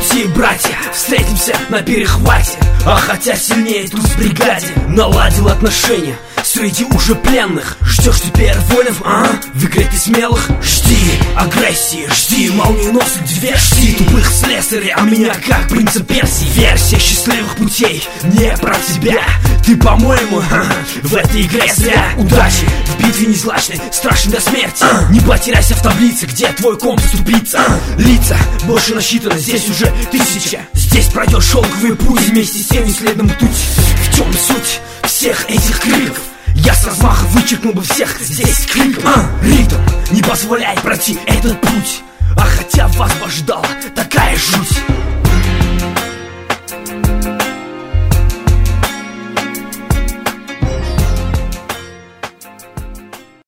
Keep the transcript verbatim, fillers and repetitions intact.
все братья, встретимся на перехвате. А хотя сильнее тут в бригаде наладил отношения среди уже пленных. Ждешь теперь воинов, а? В игре ты смелых? Жди агрессии, жди молниеносных диверсий, тупых слесарей, а меня как принца Персии. Версия счастливых путей не про тебя. Ты, по-моему, в этой игре зря. Удачи в битве незлачной, страшной до смерти. Не потеряйся в таблице, где твой комп ступица. Лица больше насчитано, здесь уже тысяча. Здесь пройдешь шелковый путь вместе с тем следом путь. В чем суть всех этих криков? Я с размаха вычеркнул бы всех здесь криком. а, Ритм не позволяет пройти этот путь. А хотя вас ожидала такая жуть.